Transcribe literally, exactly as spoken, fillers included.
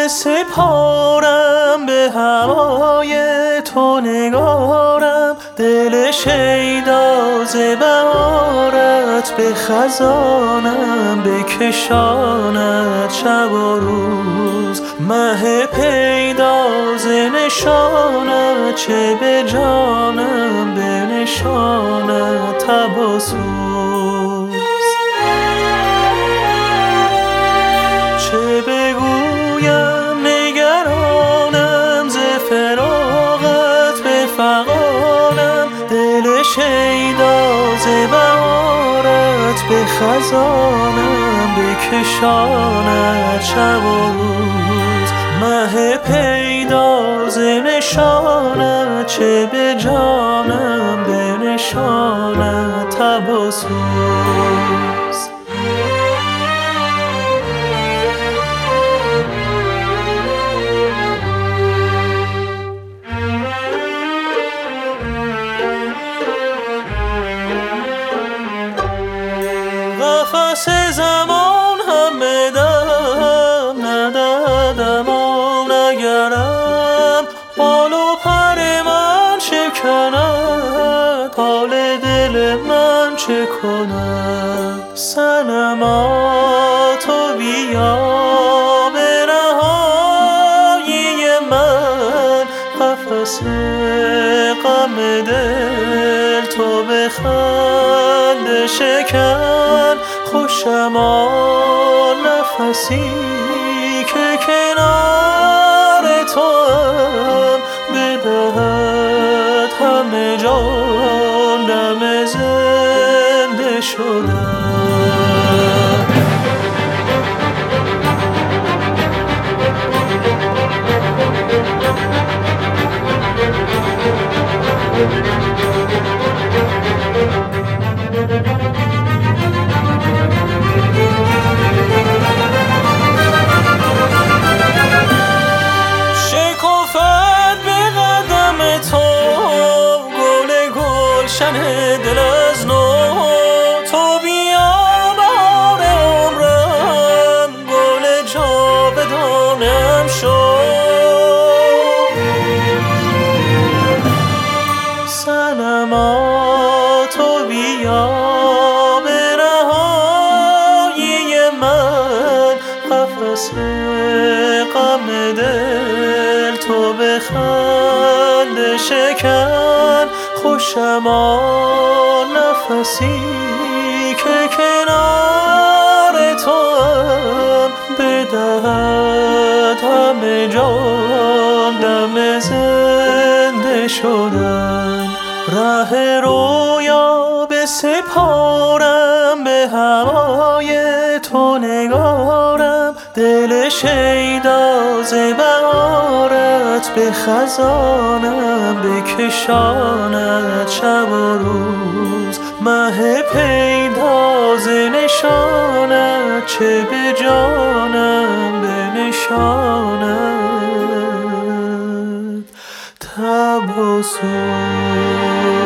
بسپارم به هوای تو نگارم، دل شیدا ز بهارت به خزانم بکشاند شب و روز. مه پیدا ز نشانت چه به جانم بنشاند تب و سوز. چه بگویم نگرانم ز فراقت به فغانم، دل شیدا ز بهارت به خزانم بکشاند شب و روز. مه پیدا ز نشانت چه به جانم بنشاند تب و سوز. قفس زمان هم بدم ندادم و نگرم، بال و پر من شکند حال دل من چه کند. صنما تو بیا به رهایی من، قفس غم دل تو به خنده شکن. خوشم آن نفسی که کنار توام، بدهد همه جان دم زنده شدن. گلشن دل از نو تو بیا بهار عمرم، گل جاودانم شو. صنما تو بیا به رهایی من، قفس غم دل تو به خنده شکن. خوشم آن نفسی که کنار توام، بدهد همه جان دم زنده شدن. ره رویا بسپارم به هوای تو نگارم، دل شیدا ز بهارت به خزانم بکشاند شب و روز. مه پیدا ز نشانت چه به جانم بنشاند تب و سوز.